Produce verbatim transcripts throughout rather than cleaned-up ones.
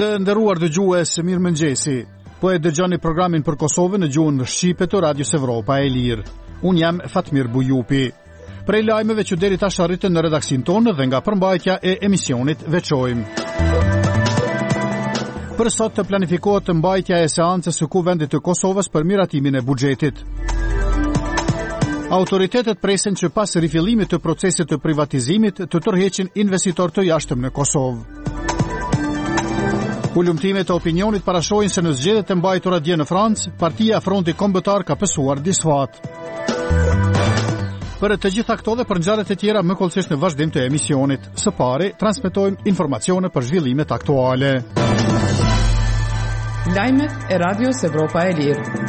Të nderuar dëgjues, mirëmëngjesi. Po e dëgjoni programin për Kosovën në gjuhën shqipe të Radios Evropa e Lirë. Unë jam Fatmir Bujupi. Prej lajmeve që deri tash arritën në redaksin tonë dhe nga përmbajtja e emisionit veçojmë. Për sot të planifikohet të mbajtja e seancës së Kuvendit të Kosovës për miratimin e buxhetit. Autoritetet presin që pas rifillimit të procesit të privatizimit të tërheqin investitor të jashtëm në Kosovë. Ulumtimet e opinionit parashojnë se në zgjedhjet e mbajtura dje në Francë, partia Fronti Kombëtar ka pësuar disfat. Për të gjitha këto dhe për ngjarjet e tjera më kollësisht në vazhdim të emisionit. Së pari, transmetojmë informacione për zhvillimet aktuale. Lajmet e Radios Evropa e Lirë.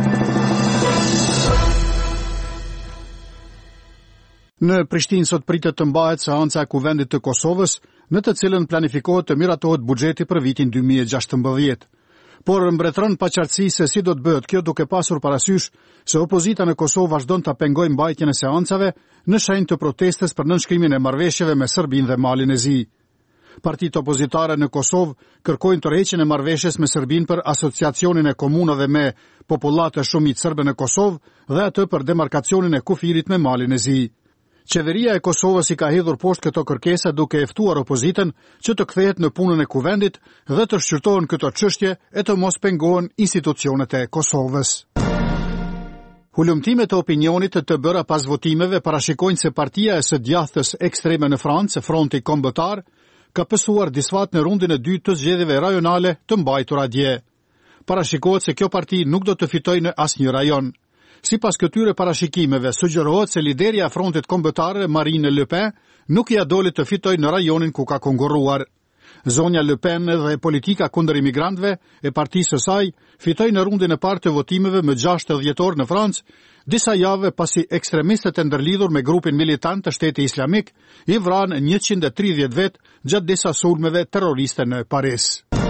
Në Prishtinë sot pritet të mbahet seanca e Kuvendit të Kosovës, në të cilën planifikohet të miratohet buxheti për vitin dy mijë e gjashtëmbëdhjetë. Por mbretëron paqartësi se si do të bëhet kjo, duke pasur parasysh se opozita në Kosovë vazhdon ta pengojë mbajtjen e seancave në shenjë të protestës për nënshkrimin e marrëveshjeve me Serbinë dhe Malin e Zi. Partitë opozitare në Kosovë kërkojnë tërheqjen e marrëveshjes me Serbinë për asociacionin e komunave me popullatë shumicë serbe në Kosovë dhe atë për demarkacionin e kufirit me Malin e Zi. Qeveria e Kosovës i ka hedhur poshtë këto kërkesa duke e ftuar opozitën që të kthehet në punën e Kuvendit dhe të shqyrtohen këto çështje e të mos pengohen institucionet e Kosovës. Hulumtimet e opinionit të bëra pas votimeve parashikojnë se partia e së djathtës ekstreme në Francë, Fronti Kombëtar, ka pësuar disfat në rundin e dytë të zgjedhjeve rajonale të mbajtura dje. Parashikohet se kjo parti nuk do të fitojë në asnjë rajon. Sipas këtyre parashikimeve, sugjerohet se liderja e Frontit Kombëtar, Marine Le Pen, nuk ia doli të fitojë në rajonin ku ka konkurruar. Zonja Le Pen dhe politika kundër imigrantëve e partisë së saj fitoi në rundin e parë të votimeve më gjashtë dhjetor në Francë, disa javë pasi ekstremistët e ndërlidhur me grupin militant të Shtetit Islamik i vranë njëqind e tridhjetë vet gjatë disa sulmeve terroriste në Paris.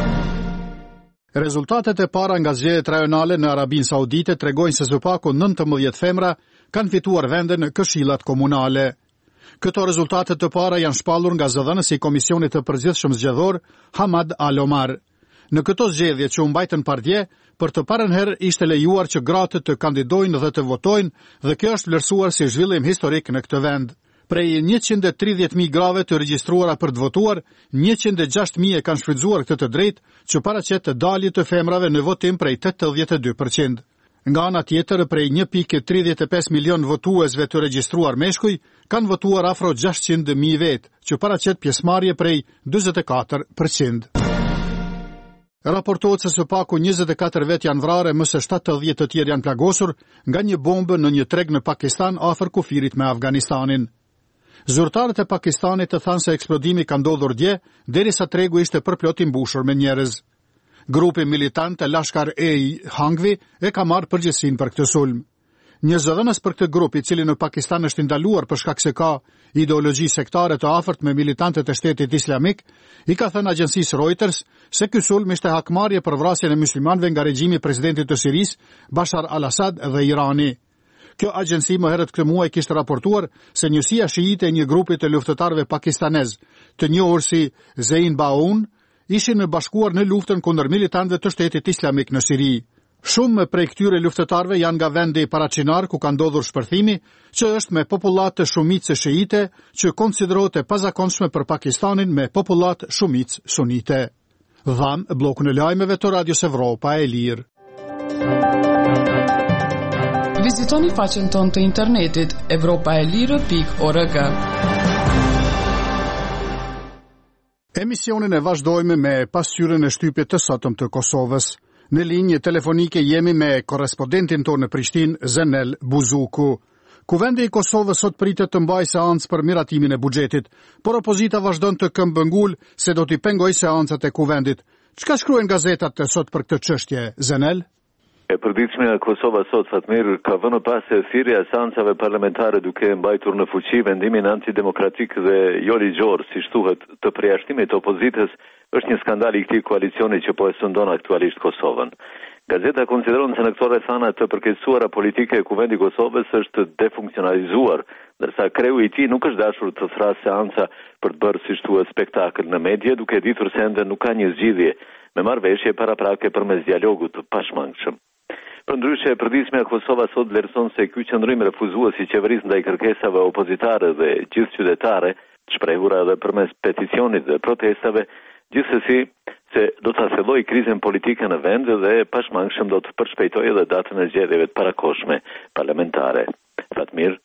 Rezultatet e para nga zgjedhjet rajonale në Arabinë Saudite tregojnë se së paku nëntëmbëdhjetë femra kanë fituar vende në këshillat komunale. Këto rezultate të para janë shpallur nga zëdhënësi i Komisionit të Përgjithshëm Zgjedhor, Hamad Al Omar. Në këto zgjedhje që u mbajtën pardje, për të parën herë ishte lejuar që gratë të kandidojnë dhe të votojnë, dhe kjo është vlerësuar si zhvillim historik në këtë vend. Prej njëqind e tridhjetë mijë grave të regjistruara për të votuar, njëqind e gjashtë mijë e kanë shfrytzuar këtë të drejtë, që paraqet të dalje të femrave në votim prej tetëdhjetë e dy përqind. Nga ana tjetër, prej një pikë tridhjetë e pesë milion votuesve të regjistruar meshkuj, kanë votuar afro gjashtëqind mijë vetë, që paraqet pjesëmarrje prej dyzet e katër përqind. Raportohet se së paku njëzet e katër vet janë vrarë, më së shtatëdhjetë të tjerë janë plagosur nga një bombë në një treg në Pakistan afër kufirit me Afganistanin. Zyrtarët e Pakistanit të thanë se eksplodimi ka ndodhur dje, derisa tregu ishte përplot i mbushur me njerëz. Grupi militant e Lashkar-e-Hangvi e ka marrë përgjegjësinë për këtë sulm. Një zëdhënës për këtë grup, i cili në Pakistan është ndaluar për shkak se ka ideologji sektare të afërt me militantët e Shtetit Islamik, i ka thënë agjencisë Reuters se ky sulm ishte hakmarrje për vrasjen e muslimanëve nga regjimi i presidentit të Sirisë, Bashar al-Assad dhe Irani. Kjo agjenci më herët këtë muaj kishte raportuar se njësia shiite e një grupi të luftëtarëve pakistanez, të njohur si Zein Baun, ishin në bashkuar në luftën kundër militantëve të Shtetit Islamik në Siri. Shumë prej këtyre luftëtarëve janë nga vendi paraqinar ku ka ndodhur shpërthimi, që është me popullat të shumicë shiite, që konsiderohet e pazakonshme për Pakistanin me popullat shumicë sunite. Dham bllokun e lajmeve të Radios Evropa e Lirë. Vizitoni faqen tonë të internetit evropaelire pikë org. Emisionin e vazhdojmë me pasqyrën e shtypjet të sotëm të Kosovës. Në linjë telefonike jemi me korrespondentin tonë në Prishtinë, Zenel Buzuku. Kuvendi i Kosovës sot pritet të mbajë seancë për miratimin e buxhetit, por opozita vazhdon të këmbëngul se do t'i pengojë seancat e kuvendit. Çka shkruajnë gazetat të sot për këtë çështje, Zenel? E përditshmja e Kosovës sot, Fatmir, ka vënë pas se thirrja e seancave parlamentare duke mbajtur në fuqi vendimin antidemokratik dhe jo ligjor, siç thuhet, të përjashtimit të opozitës, është një skandal i këtij koalicioni që po e sundon aktualisht Kosovën. Gazeta konsideron se në këto rrethana të përkeqësuara politike e Kuvendi i Kosovës është defunksionalizuar, ndërsa kreu i tij nuk është dashur të thrasë seanca për të bërë siç thuhet spektakël në media, duke ditur se ende nuk ka një zgjidhje me marrëveshje paraprake përmes dialogut të pashmangshëm. Përndryshe, përditshmja Kosova sot vlerëson se ky qëndrim refuzues i qeverisë ndaj kërkesave opozitare dhe gjithë qytetare, të shprehura edhe përmes peticionit dhe protestave, gjithsesi se do të thelloj krizën politike në vend dhe pashmangshëm do të përshpejtojë edhe datën e zgjedhjeve të parakohshme parlamentare. Fatmir.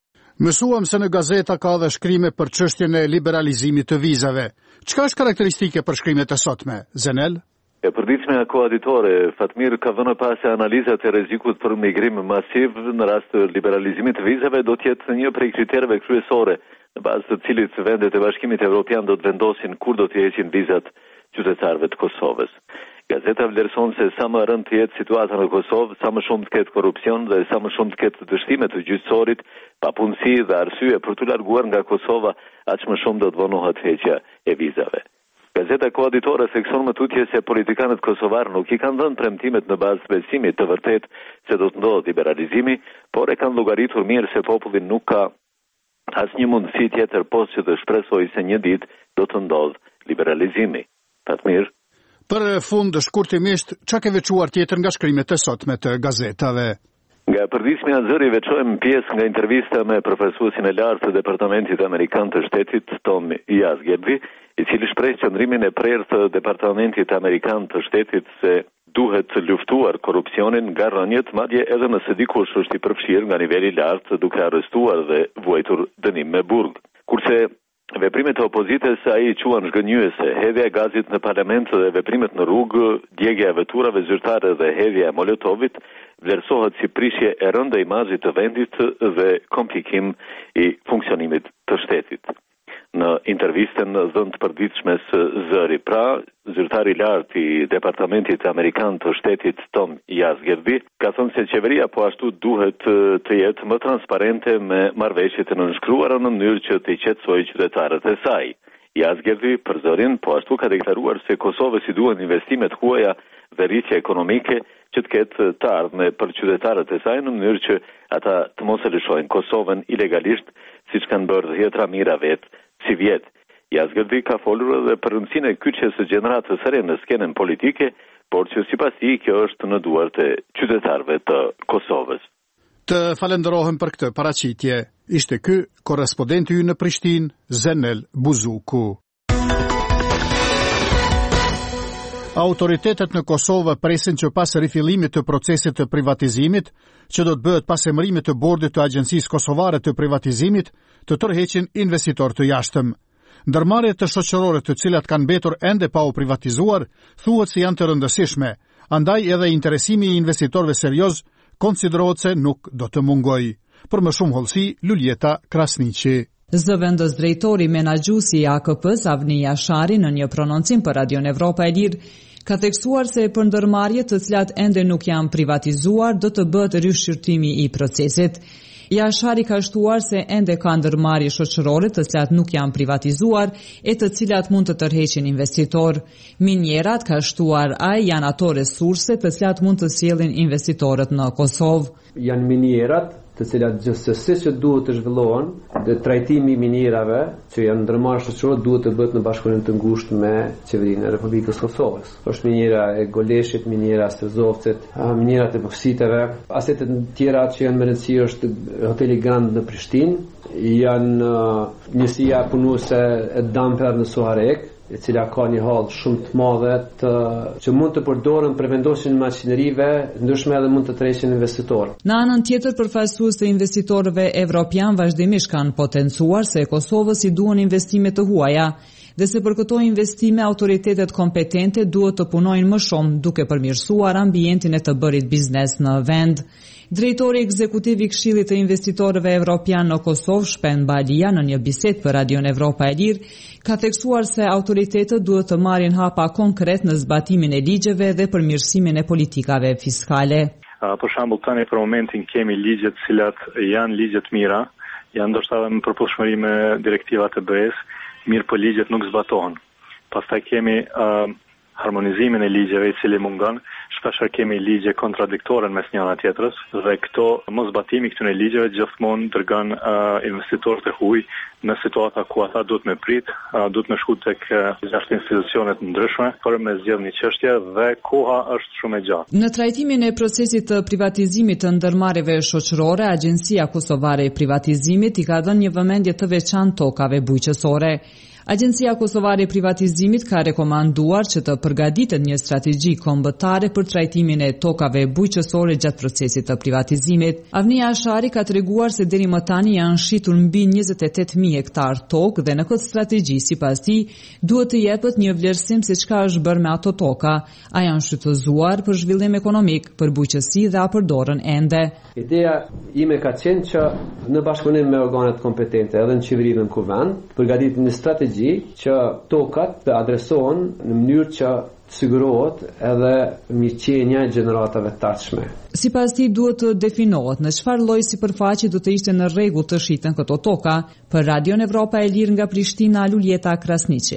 Mësuam se në gazeta ka dhe shkrime për çështjen e liberalizimit të vizave. Çka është karakteristike për shkrimet e sotme, Zenel? E përditshmja koaditore, Fatmir, ka vënë pas se analizat e rrezikut për migrim masiv në rast të liberalizimit të vizave do të jetë një prej kriterëve kryesore në bazë të cilit vendet e Bashkimit Evropian do të vendosin kur do të heqin vizat qytetarëve të Kosovës. Gazeta vlerëson se sa më rënd të jetë situata në Kosovë, sa më shumë të ketë korrupsion dhe sa më shumë të ketë dështime të gjyqësorit, papunësi dhe arsye për të larguar nga Kosova, aq më shumë do të vonohet heqja e vizave. Gazeta koaditore thekson më tutje se politikanët kosovar nuk i kanë dhënë premtimet në bazë të besimit të vërtet se do të ndodhë liberalizimi, por e kanë llogaritur mirë se populli nuk ka asnjë mundësi tjetër post që të shpresojë se një ditë do të ndodhë liberalizimi. Fatmir. Për fund, shkurtimisht, çka ke veçuar tjetër nga shkrimet e sotme të gazetave? Nga përditshmja zëri veçojmë pjesë nga intervista me profesuesin e lartë të Departamentit Amerikan të Shtetit, Tom Yazgebi, i cili shpreh qëndrimin e prerë të Departamentit Amerikan të Shtetit se duhet të luftuar korrupsionin nga rënjet, madje edhe nëse dikush është i përfshirë nga niveli i lartë duke arrestuar dhe vuajtur dënim me burg. Kurse veprimet e opozitës ai i quan zhgënjyese, hedhja e gazit në parlament dhe veprimet në rrugë, djegja e veturave zyrtare dhe hedhja e molotovit vlerësohet si prishje e rëndë e imazhit të vendit dhe komplikim i funksionimit të shtetit. Në intervistën dhënë të përditshme së zëri, pra, zyrtari i lartë i Departamentit Amerikan të Shtetit Tom Yazgebi ka thënë se qeveria po ashtu duhet të jetë më transparente me marrëveshjet e nënshkruara në mënyrë që të qetësojë qytetarët e saj. Yazgebi për zërin po ashtu ka deklaruar se Kosovës i duhen investime të huaja dhe rritje ekonomike që të ketë të ardhme për qytetarët e saj në mënyrë që ata të mos e lëshojnë Kosovën ilegalisht, siç kanë bërë dhjetra mira vetë si vjetë. Yazgebi ka folur edhe për rëndësinë e kyçjes së gjeneratës së re në skenën politike, por që sipas tij kjo është në duart e qytetarëve të Kosovës. Të falenderohem për këtë paraqitje. Ishte ky korrespondenti ynë në Prishtinë, Zenel Buzuku. Autoritetet në Kosovë presin që pas rifillimit të procesit të privatizimit, që do të bëhet pas emërimit të bordit të Agjencisë Kosovare të Privatizimit, të tërheqin investitor të jashtëm. Ndërmarrjet të shoqërore të cilat kanë mbetur ende pa u privatizuar, thuhet se janë të rëndësishme, andaj edhe interesimi i investitorëve serioz konsiderohet se nuk do të mungojë. Për më shumë hollësi, Luljeta Krasniqi. Zëvendës drejtori menaxhuesi i A K P-s Avni Jashari në një prononcim për Radion Evropa e Lirë ka theksuar se për ndërmarrjet të cilat ende nuk janë privatizuar do të bëhet rishqyrtimi i procesit. Jashari ka shtuar se ende ka ndërmarrje shoqërore të cilat nuk janë privatizuar e të cilat mund të tërheqin investitor. Minierat, ka shtuar ai, janë ato resurse të cilat mund të sjellin investitorët në Kosovë. Janë minierat të cilat gjithsesi që duhet të zhvillohen dhe trajtimi i minierave që janë ndërmarrë shoqëror duhet të bëhet në bashkëpunim të ngushtë me qeverinë e Republikës Kosovës. Është miniera e Goleshit, miniera e Stezovcit, minierat e boksiteve, asetet tjera që janë më rëndësi është hoteli Grand në Prishtinë, janë njësia punuese e Damper në Soharek, e cila ka një hall shumë të madhe të, që mund të përdoren për vendosjen e makinerive, ndryshme edhe mund të tërheqin investitorë. Në anën tjetër, përfaqësues të investitorëve evropian vazhdimisht kanë potencuar se Kosovës i duhen investime të huaja dhe se për këto investime autoritetet kompetente duhet të punojnë më shumë duke përmirësuar ambientin e të bërit biznes në vend. Drejtori ekzekutiv i Këshillit të Investitorëve Evropian në Kosovë, Shpen Balia, në një bisedë për Radion Evropa e Lirë, ka theksuar se autoritetet duhet të marrin hapa konkret në zbatimin e ligjeve dhe përmirësimin e politikave fiskale. Për shembull, tani për momentin kemi ligje të cilat janë ligje të mira, janë ndoshta në përputhshmëri me direktivat e B E S, mirë po ligjet nuk zbatohen. Pastaj kemi uh, harmonizimin e ligjeve i cili mungon. Shpesh kemi ligje kontradiktore mes njëra tjetrës dhe këto mosbatimi këtyre ligjeve gjithmonë dërgon uh, investitorët e huaj në situata ku ata duhet me prit, uh, duhet me shku tek jashtë institucione të ndryshme për me zgjedhë një çështje dhe koha është shumë e gjatë. Në trajtimin e procesit të privatizimit të ndërmarrjeve shoqërore, Agjencia Kosovare e Privatizimit i ka dhënë një vëmendje të veçantë tokave bujqësore. Agjencia Kosovare e Privatizimit ka rekomanduar që të përgatitet një strategji kombëtare për trajtimin e tokave bujqësore gjatë procesit të privatizimit. Avnia Ashari ka treguar se deri më tani janë shitur mbi njëzet e tetë mijë hektar tokë dhe në këtë strategji sipas tij duhet të jepet një vlerësim se çka është bërë me ato toka. A janë shfrytëzuar për zhvillim ekonomik, për bujqësi dhe a përdorën ende. Ideja ime ka qenë që në bashkëpunim me organet kompetente edhe në qeveri dhe në kuvend, përgatit një strategji që tokat të adresohen në mënyrë që sigurohet edhe mirëqenia e gjeneratave të ardhshme. Sipas tij duhet të definohet në çfarë lloj sipërfaqe do të ishte në rregull të shiten këto toka. Për Radion Evropa e Lirë nga Prishtina, Luljeta Krasniqi.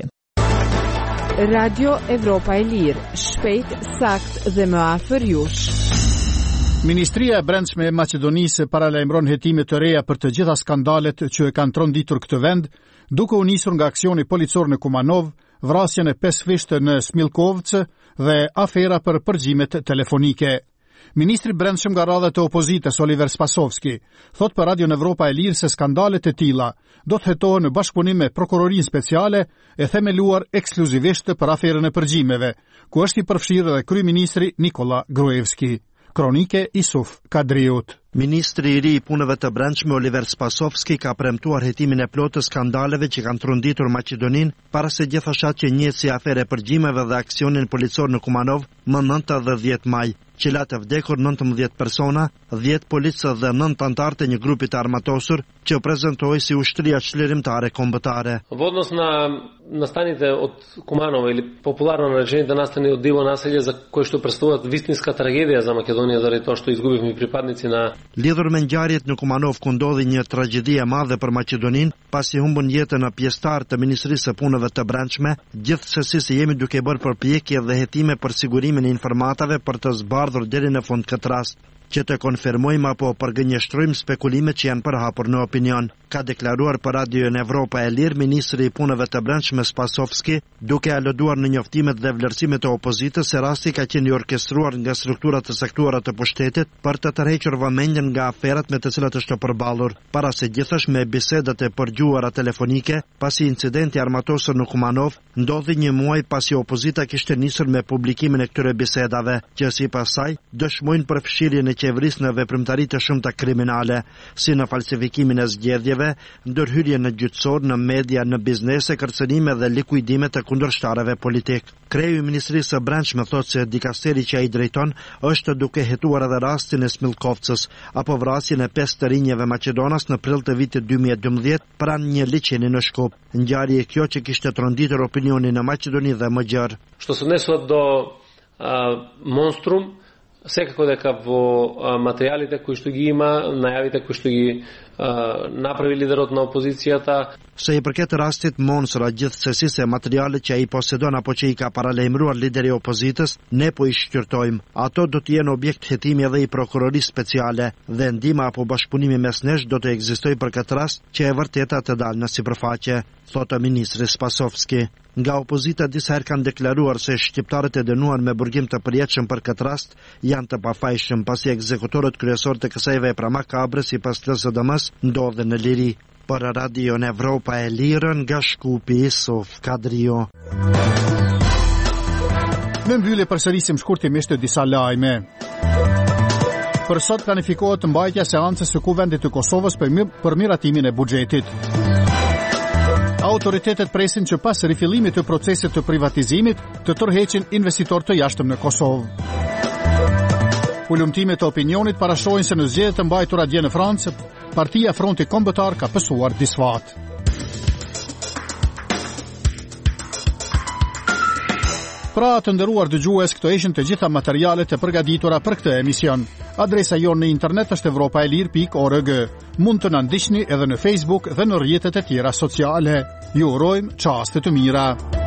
Radio Evropa e Lirë, shpejt, sakt dhe më afër jush. Ministria e Brendshme e Maqedonisë paralajmëron hetime të reja për të gjitha skandalet që e kanë tronditur këtë vend, duke u nisur nga aksioni policor në Kumanov, vrasjen e pesë fishtë në Smilkovce dhe afera për përgjimet telefonike. Ministri Brendshëm nga radha të opozitës Oliver Spasovski thot për Radio Evropa e Lirë se skandalet e tilla do të hetohen në bashkëpunim me prokurorinë speciale e themeluar ekskluzivisht për aferën e përgjimeve, ku është i përfshirë edhe kryeministri Nikola Gruevski. Kronike Isuf Kadriut. Ministri i ri i punëve të brendshme Oliver Spasovski ka premtuar hetimin e plotë të skandaleve që kanë tronditur Maqedoninë para se gjithashtu që njihet si afere përgjimeve dhe aksionin policor në Kumanov më nëntë dhe dhjetë maj. Qela të vdekur nëntëmbëdhjetë persona, dhjetë policë dhe nëntë antarë të një grupi të armatosur që prezantohej si ushtria çlirimtare kombëtare. В одност на настаните от Куманово или популарно наречените настани от диво населje за кои што представуваат вистинска трагедија за Македонија заради тоа што изгубивме припадници на Lidhur me ngjarjet në Kumanov ku ndodhi një tragjedi e madhe për Maqedoninë, pasi humbën jetën në pjesëtar të Ministrisë së Punëve të Brendshme, gjithsesi se jemi duke bërë përpjekje dhe hetime për sigurimin e informatave për të zbardhur deri në fund këtë rast, që të konfirmojmë apo përgënjeshtrojmë spekulimet që janë përhapur në opinion, ka deklaruar për Radio Evropa e Lirë ministri i punëve të brendshme Spasovski, duke alëduar në njoftimet dhe vlerësimet e opozitës se rasti ka qenë i orkestruar nga strukturat të saktuara të pushtetit për të tërhequr vëmendjen nga aferat me të cilat është përballur, para se gjithashtu me bisedat e përgjuara telefonike, pasi incidenti armatosur në Kumanov ndodhi një muaj pasi opozita kishte nisur me publikimin e këtyre bisedave, që sipas saj dëshmojnë përfshirjen e qeverisë në veprimtari të shumta kriminale, si në falsifikimin e zgjedhjeve, ndërhyrje në gjyqësor, në media, në biznese, kërcënime dhe likuidime të kundërshtarëve politik. Kreu i Ministrisë së Brendshme thotë se dikasteri që ai drejton është duke hetuar edhe rastin e Smilkovcës, apo vrasjen e pesë të rinjeve maqedonas në prill të vitit dy mijë e dymbëdhjetë pranë një liçeni në Shkup. Ngjarje kjo që kishte tronditur opinionin në Maqedoni dhe më gjerë. Што se odnesува до monstrum, секако дека во материјалите кои што ги има, најавите кои што ги направи лидерот на опозицијата. Se i përket rastit Monsra, gjithsesi se materialet që ai posedon apo që i ka paralajmëruar lideri i opozitës, ne po i shqyrtojmë. Ato do të jenë objekt hetimi edhe i prokurorisë speciale dhe ndihma apo bashkëpunimi mes nesh do të ekzistojë për këtë rast që e vërteta të dalë në sipërfaqe, thotë ministri Spasovski. Nga opozita disa herë kanë deklaruar se shqiptarët e dënuar me burgim të përjetshëm për këtë rast janë të pafajshëm, pasi ekzekutorët kryesorë të kësaj vepre makabre sipas T S D M-s ndodhen në liri. Për Radio Evropa e Lirë nga Shkupi, Isuf Kadrio. Në mbyllje përsërisim shkurtimisht disa lajme. Për sot planifikohet mbajtja e seancës së Kuvendit të Kosovës për, mir për miratimin e buxhetit. Autoritetet presin që pas rifillimit të procesit të privatizimit të tërheqin investitor të jashtëm në Kosovë. Ulëmtimet e opinionit parashojnë se në zgjedhjet e mbajtura dje në Francë, Partia Fronti Kombëtar ka pësuar disfat. Pra të nderuar dëgjues, këto ishin të gjitha materialet e përgatitura për këtë emision. Adresa jonë në internet është evropaelir pikë org. Mund të na ndiqni edhe në Facebook dhe në rrjetet e tjera sociale. Ju urojmë çaste të mira.